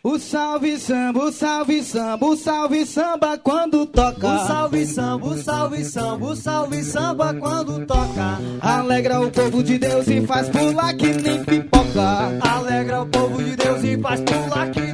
O salve samba, o salve samba, o salve samba quando toca. O salve samba, o salve samba, o salve samba quando toca. Alegra o povo de Deus e faz pular que nem pipoca. Alegra o povo de Deus e faz pular que